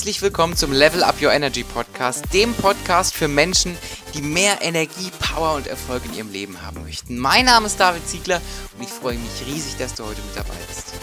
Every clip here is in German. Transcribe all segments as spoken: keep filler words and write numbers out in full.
Herzlich willkommen zum Level Up Your Energy Podcast, dem Podcast für Menschen, die mehr Energie, Power und Erfolg in ihrem Leben haben möchten. Mein Name ist David Ziegler und ich freue mich riesig, dass du heute mit dabei bist.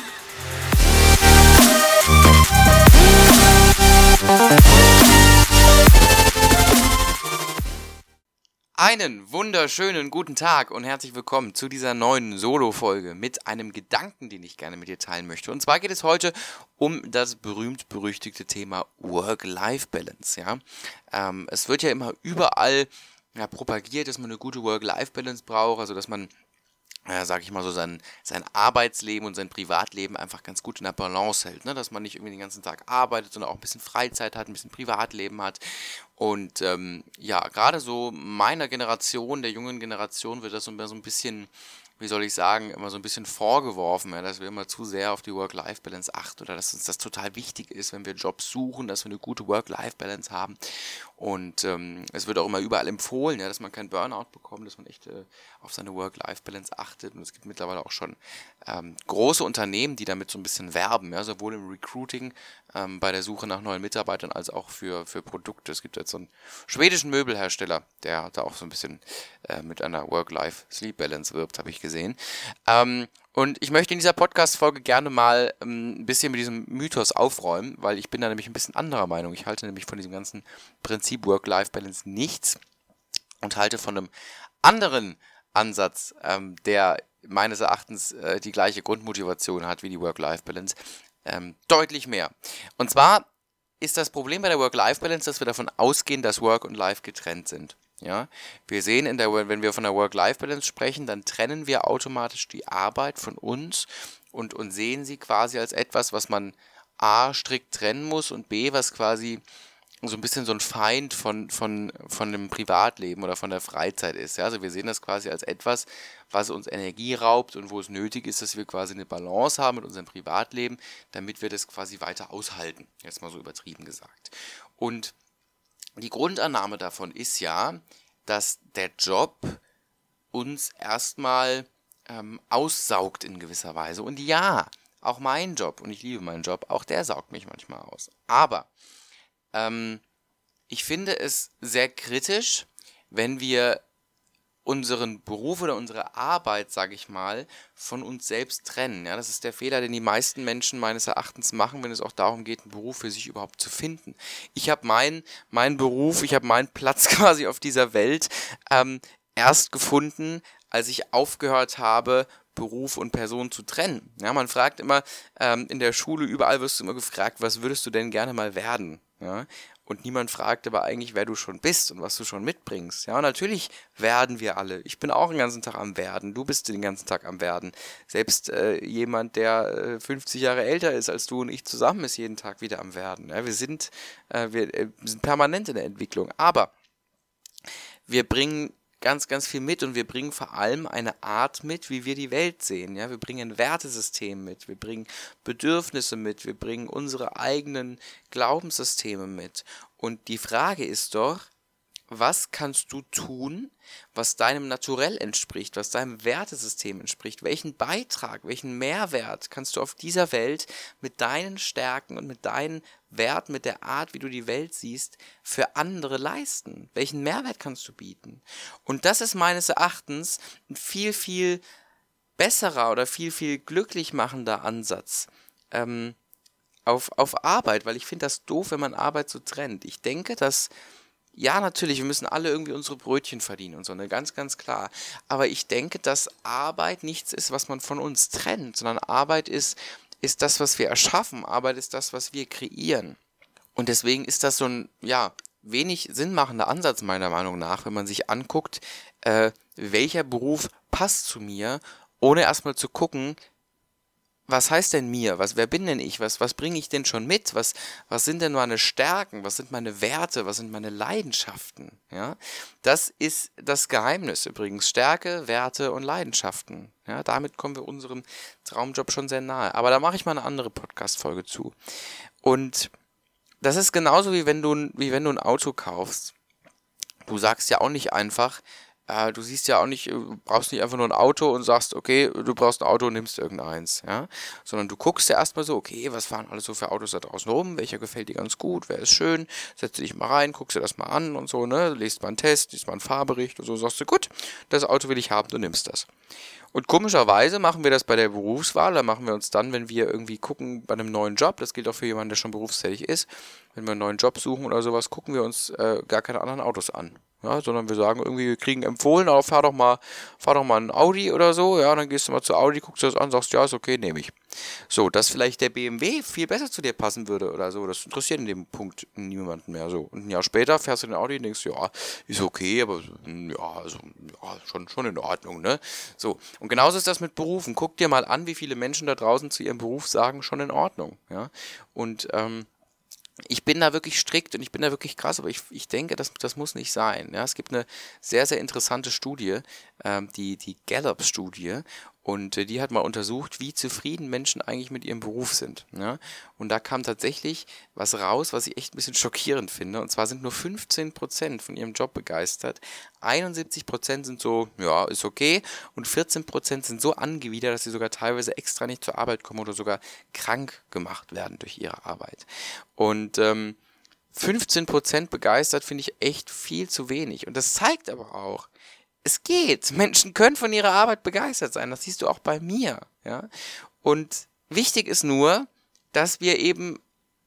Einen wunderschönen guten Tag und herzlich willkommen zu dieser neuen Solo-Folge mit einem Gedanken, den ich gerne mit dir teilen möchte. Und zwar geht es heute um das berühmt-berüchtigte Thema Work-Life-Balance. Ja? Ähm, es wird ja immer überall ja, propagiert, dass man eine gute Work-Life-Balance braucht, also dass man Ja, sag ich mal so, sein, sein Arbeitsleben und sein Privatleben einfach ganz gut in der Balance hält, ne? Dass man nicht irgendwie den ganzen Tag arbeitet, sondern auch ein bisschen Freizeit hat, ein bisschen Privatleben hat. Und ähm, ja, gerade so meiner Generation, der jungen Generation, wird das so ein bisschen, wie soll ich sagen, immer so ein bisschen vorgeworfen, ja, dass wir immer zu sehr auf die Work-Life-Balance achten oder dass uns das total wichtig ist, wenn wir Jobs suchen, dass wir eine gute Work-Life-Balance haben. Und ähm, es wird auch immer überall empfohlen, ja, dass man keinen Burnout bekommt, dass man echt äh, auf seine Work-Life-Balance achtet. Und es gibt mittlerweile auch schon ähm, große Unternehmen, die damit so ein bisschen werben, ja, sowohl im Recruiting, ähm, bei der Suche nach neuen Mitarbeitern, als auch für, für Produkte. Es gibt jetzt so einen schwedischen Möbelhersteller, der da auch so ein bisschen äh, mit einer Work-Life-Sleep-Balance wirbt, habe ich gesehen. Ähm, und ich möchte in dieser Podcast-Folge gerne mal ähm, ein bisschen mit diesem Mythos aufräumen, weil ich bin da nämlich ein bisschen anderer Meinung. Ich halte nämlich von diesem ganzen Prinzip Work-Life-Balance nichts und halte von einem anderen Ansatz, ähm, der meines Erachtens äh, die gleiche Grundmotivation hat wie die Work-Life-Balance, ähm, deutlich mehr. Und zwar ist das Problem bei der Work-Life-Balance, dass wir davon ausgehen, dass Work und Life getrennt sind. Ja, wir sehen, in der, wenn wir von der Work-Life-Balance sprechen, dann trennen wir automatisch die Arbeit von uns und, und sehen sie quasi als etwas, was man A, strikt trennen muss und B, was quasi so ein bisschen so ein Feind von, von, von dem Privatleben oder von der Freizeit ist. Ja, also wir sehen das quasi als etwas, was uns Energie raubt und wo es nötig ist, dass wir quasi eine Balance haben mit unserem Privatleben, damit wir das quasi weiter aushalten. Jetzt mal so übertrieben gesagt. Und die Grundannahme davon ist ja, dass der Job uns erstmal ähm, aussaugt in gewisser Weise. Und ja, auch mein Job, und ich liebe meinen Job, auch der saugt mich manchmal aus. Aber ähm, ich finde es sehr kritisch, wenn wir unseren Beruf oder unsere Arbeit, sage ich mal, von uns selbst trennen. Ja, das ist der Fehler, den die meisten Menschen meines Erachtens machen, wenn es auch darum geht, einen Beruf für sich überhaupt zu finden. Ich habe meinen meinen Beruf, ich habe meinen Platz quasi auf dieser Welt ähm, erst gefunden, als ich aufgehört habe, Beruf und Person zu trennen. Ja, man fragt immer, ähm, in der Schule, überall wirst du immer gefragt, was würdest du denn gerne mal werden? Ja, und niemand fragt aber eigentlich, wer du schon bist und was du schon mitbringst. Ja, und natürlich werden wir alle. Ich bin auch den ganzen Tag am Werden. Du bist den ganzen Tag am Werden. Selbst äh, jemand, der äh, fünfzig Jahre älter ist als du und ich zusammen, ist jeden Tag wieder am Werden. Ja, wir sind, äh, wir, äh, wir sind permanent in der Entwicklung. Aber wir bringen ganz, ganz viel mit und wir bringen vor allem eine Art mit, wie wir die Welt sehen. Ja, wir bringen ein Wertesystem mit, wir bringen Bedürfnisse mit, wir bringen unsere eigenen Glaubenssysteme mit. Und die Frage ist doch, was kannst du tun, was deinem Naturell entspricht, was deinem Wertesystem entspricht? Welchen Beitrag, welchen Mehrwert kannst du auf dieser Welt mit deinen Stärken und mit deinen Werten, mit der Art, wie du die Welt siehst, für andere leisten? Welchen Mehrwert kannst du bieten? Und das ist meines Erachtens ein viel, viel besserer oder viel, viel glücklich machender Ansatz ähm, auf, auf Arbeit, weil ich finde das doof, wenn man Arbeit so trennt. Ich denke, dass ja, natürlich, wir müssen alle irgendwie unsere Brötchen verdienen und so, ne, ganz, ganz klar. Aber ich denke, dass Arbeit nichts ist, was man von uns trennt, sondern Arbeit ist, ist das, was wir erschaffen. Arbeit ist das, was wir kreieren. Und deswegen ist das so ein, ja, wenig sinnmachender Ansatz meiner Meinung nach, wenn man sich anguckt, äh, welcher Beruf passt zu mir, ohne erstmal zu gucken, was heißt denn mir? Was, wer bin denn ich? Was, was bringe ich denn schon mit? Was, was sind denn meine Stärken? Was sind meine Werte? Was sind meine Leidenschaften? Ja, das ist das Geheimnis übrigens. Stärke, Werte und Leidenschaften. Ja, damit kommen wir unserem Traumjob schon sehr nahe. Aber da mache ich mal eine andere Podcast-Folge zu. Und das ist genauso wie wenn du, wie wenn du ein Auto kaufst. Du sagst ja auch nicht einfach, äh, du siehst ja auch nicht, du brauchst nicht einfach nur ein Auto und sagst, okay, du brauchst ein Auto und nimmst irgendeins, ja, sondern du guckst ja erstmal so, okay, was fahren alles so für Autos da draußen rum, welcher gefällt dir ganz gut, wer ist schön, setzt dich mal rein, guckst dir das mal an und so, ne, liest mal einen Test, liest mal einen Fahrbericht und so, sagst du, gut, das Auto will ich haben, du nimmst das. Und komischerweise machen wir das bei der Berufswahl, da machen wir uns dann, wenn wir irgendwie gucken bei einem neuen Job, das gilt auch für jemanden, der schon berufstätig ist, wenn wir einen neuen Job suchen oder sowas, gucken wir uns äh, gar keine anderen Autos an. Ja, sondern wir sagen irgendwie, wir kriegen empfohlen, aber fahr doch mal, fahr doch mal ein Audi oder so, ja, dann gehst du mal zu Audi, guckst dir das an, sagst, ja, ist okay, nehme ich. So, dass vielleicht der B M W viel besser zu dir passen würde oder so, das interessiert in dem Punkt niemanden mehr so. Und ein Jahr später fährst du den Audi und denkst, ja, ist okay, aber ja, also, ja schon, schon in Ordnung, ne? So, und genauso ist das mit Berufen. Guck dir mal an, wie viele Menschen da draußen zu ihrem Beruf sagen, schon in Ordnung, ja. Und, ähm, ich bin da wirklich strikt und ich bin da wirklich krass, aber ich, ich denke, das, das muss nicht sein. Ja, es gibt eine sehr, sehr interessante Studie, ähm, die, die Gallup-Studie, und äh, die hat mal untersucht, wie zufrieden Menschen eigentlich mit ihrem Beruf sind. Ja? Und da kam tatsächlich was raus, was ich echt ein bisschen schockierend finde. Und zwar sind nur fünfzehn Prozent von ihrem Job begeistert, einundsiebzig Prozent sind so, ja, ist okay, und vierzehn Prozent sind so angewidert, dass sie sogar teilweise extra nicht zur Arbeit kommen oder sogar krank gemacht werden durch ihre Arbeit. Und ähm, fünfzehn Prozent begeistert finde ich echt viel zu wenig. Und das zeigt aber auch, es geht. Menschen können von ihrer Arbeit begeistert sein. Das siehst du auch bei mir. Ja? Und wichtig ist nur, dass wir eben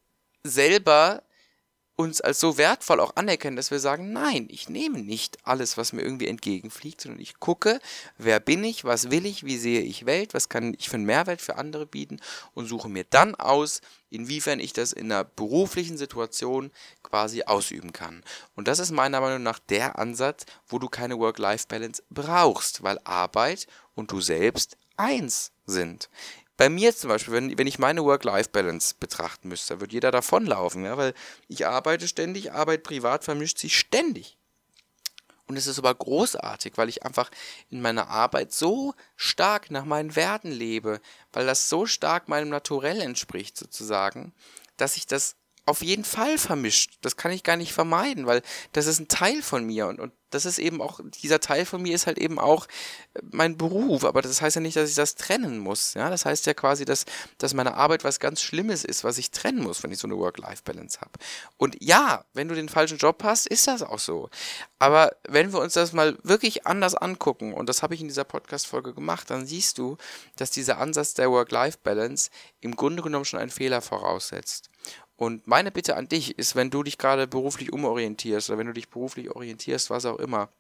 selber uns als so wertvoll auch anerkennen, dass wir sagen, nein, ich nehme nicht alles, was mir irgendwie entgegenfliegt, sondern ich gucke, wer bin ich, was will ich, wie sehe ich Welt, was kann ich für einen Mehrwert für andere bieten und suche mir dann aus, inwiefern ich das in einer beruflichen Situation quasi ausüben kann. Und das ist meiner Meinung nach der Ansatz, wo du keine Work-Life-Balance brauchst, weil Arbeit und du selbst eins sind. Bei mir zum Beispiel, wenn, wenn ich meine Work-Life-Balance betrachten müsste, wird jeder davonlaufen, ja, weil ich arbeite ständig, Arbeit privat vermischt sich ständig. Und es ist aber großartig, weil ich einfach in meiner Arbeit so stark nach meinen Werten lebe, weil das so stark meinem Naturell entspricht sozusagen, dass ich das auf jeden Fall vermischt. Das kann ich gar nicht vermeiden, weil das ist ein Teil von mir und, und das ist eben auch, dieser Teil von mir ist halt eben auch mein Beruf, aber das heißt ja nicht, dass ich das trennen muss. Ja, das heißt ja quasi, dass, dass meine Arbeit was ganz Schlimmes ist, was ich trennen muss, wenn ich so eine Work-Life-Balance habe. Und ja, wenn du den falschen Job hast, ist das auch so. Aber wenn wir uns das mal wirklich anders angucken, und das habe ich in dieser Podcast-Folge gemacht, dann siehst du, dass dieser Ansatz der Work-Life-Balance im Grunde genommen schon einen Fehler voraussetzt. Und meine Bitte an dich ist, wenn du dich gerade beruflich umorientierst oder wenn du dich beruflich orientierst, was auch immer,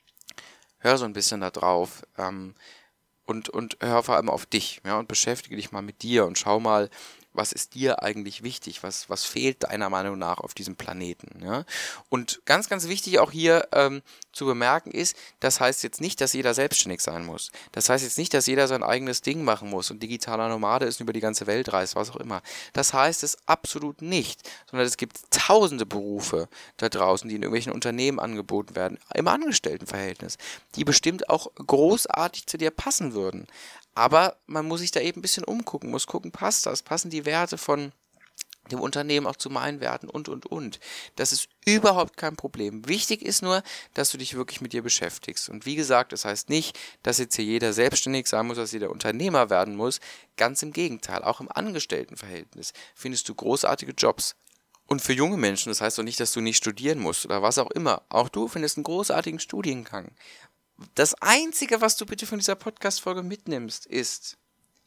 hör so ein bisschen da drauf ähm, und, und hör vor allem auf dich, ja, und beschäftige dich mal mit dir und schau mal, was ist dir eigentlich wichtig, was, was fehlt deiner Meinung nach auf diesem Planeten, ja? Und ganz, ganz wichtig auch hier ähm, zu bemerken ist, das heißt jetzt nicht, dass jeder selbstständig sein muss. Das heißt jetzt nicht, dass jeder sein eigenes Ding machen muss und digitaler Nomade ist und über die ganze Welt reist, was auch immer. Das heißt es absolut nicht, sondern es gibt tausende Berufe da draußen, die in irgendwelchen Unternehmen angeboten werden, im Angestelltenverhältnis, die bestimmt auch großartig zu dir passen würden. Aber man muss sich da eben ein bisschen umgucken, muss gucken, passt das? Passen die Werte von dem Unternehmen auch zu meinen Werten und, und, und. Das ist überhaupt kein Problem. Wichtig ist nur, dass du dich wirklich mit dir beschäftigst. Und wie gesagt, das heißt nicht, dass jetzt hier jeder selbstständig sein muss, dass jeder Unternehmer werden muss. Ganz im Gegenteil, auch im Angestelltenverhältnis findest du großartige Jobs. Und für junge Menschen, das heißt doch nicht, dass du nicht studieren musst oder was auch immer. Auch du findest einen großartigen Studiengang. Das Einzige, was du bitte von dieser Podcast-Folge mitnimmst, ist,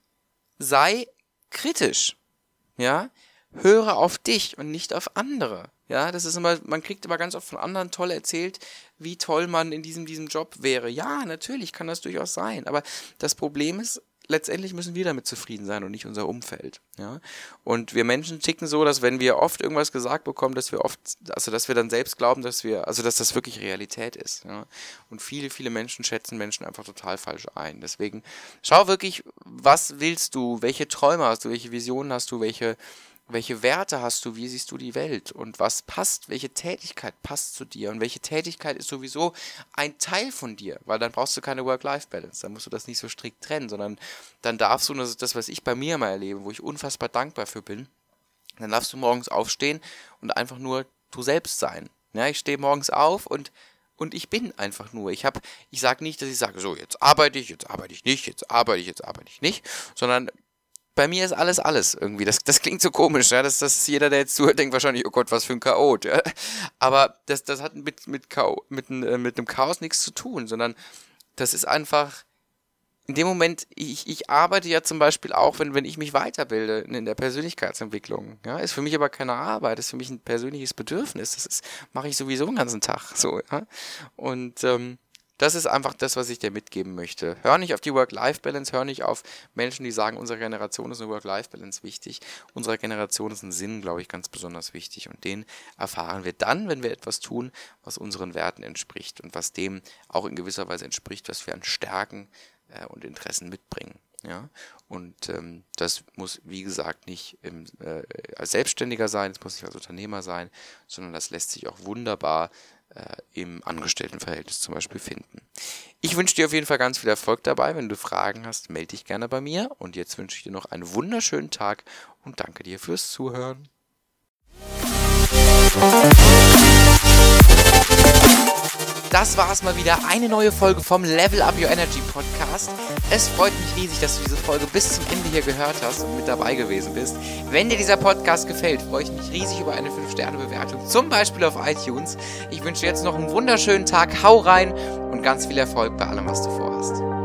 sei kritisch, ja, höre auf dich und nicht auf andere, ja, das ist immer, man kriegt immer ganz oft von anderen toll erzählt, wie toll man in diesem, diesem Job wäre. Ja, natürlich kann das durchaus sein, aber das Problem ist, letztendlich müssen wir damit zufrieden sein und nicht unser Umfeld, ja. Und wir Menschen ticken so, dass wenn wir oft irgendwas gesagt bekommen, dass wir oft, also dass wir dann selbst glauben, dass wir, also dass das wirklich Realität ist, ja. Und viele, viele Menschen schätzen Menschen einfach total falsch ein. Deswegen schau wirklich, was willst du, welche Träume hast du, welche Visionen hast du, welche welche Werte hast du, wie siehst du die Welt und was passt, welche Tätigkeit passt zu dir und welche Tätigkeit ist sowieso ein Teil von dir, weil dann brauchst du keine Work-Life-Balance, dann musst du das nicht so strikt trennen, sondern dann darfst du, und das ist das, was ich bei mir immer erlebe, wo ich unfassbar dankbar für bin, dann darfst du morgens aufstehen und einfach nur du selbst sein. Ja, ich stehe morgens auf und Und ich bin einfach nur. Ich habe, ich sage nicht, dass ich sage, so, jetzt arbeite ich, jetzt arbeite ich nicht, jetzt arbeite ich, jetzt arbeite ich nicht, sondern bei mir ist alles alles irgendwie. Das, das klingt so komisch, ja. Das, das jeder, der jetzt zuhört, denkt wahrscheinlich, oh Gott, was für ein Chaot. Ja? Aber das, das hat mit, mit, Chao, mit, äh, mit einem Chaos nichts zu tun, sondern das ist einfach, in dem Moment, ich, ich arbeite ja zum Beispiel auch, wenn, wenn ich mich weiterbilde in der Persönlichkeitsentwicklung. Ja? Ist für mich aber keine Arbeit, ist für mich ein persönliches Bedürfnis. Das ist, mache ich sowieso den ganzen Tag so. Ja? Und ähm, das ist einfach das, was ich dir mitgeben möchte. Hör nicht auf die Work-Life-Balance, hör nicht auf Menschen, die sagen, unserer Generation ist eine Work-Life-Balance wichtig. Unserer Generation ist ein Sinn, glaube ich, ganz besonders wichtig. Und den erfahren wir dann, wenn wir etwas tun, was unseren Werten entspricht und was dem auch in gewisser Weise entspricht, was wir an Stärken äh, und Interessen mitbringen. Ja? Und ähm, das muss, wie gesagt, nicht im, äh, als Selbstständiger sein, es muss nicht als Unternehmer sein, sondern das lässt sich auch wunderbar im Angestelltenverhältnis zum Beispiel finden. Ich wünsche dir auf jeden Fall ganz viel Erfolg dabei. Wenn du Fragen hast, melde dich gerne bei mir. Und jetzt wünsche ich dir noch einen wunderschönen Tag und danke dir fürs Zuhören. Das war es mal wieder, eine neue Folge vom Level Up Your Energy Podcast. Es freut mich riesig, dass du diese Folge bis zum Ende hier gehört hast und mit dabei gewesen bist. Wenn dir dieser Podcast gefällt, freue ich mich riesig über eine fünf Sterne Bewertung, zum Beispiel auf iTunes. Ich wünsche dir jetzt noch einen wunderschönen Tag, hau rein und ganz viel Erfolg bei allem, was du vorhast.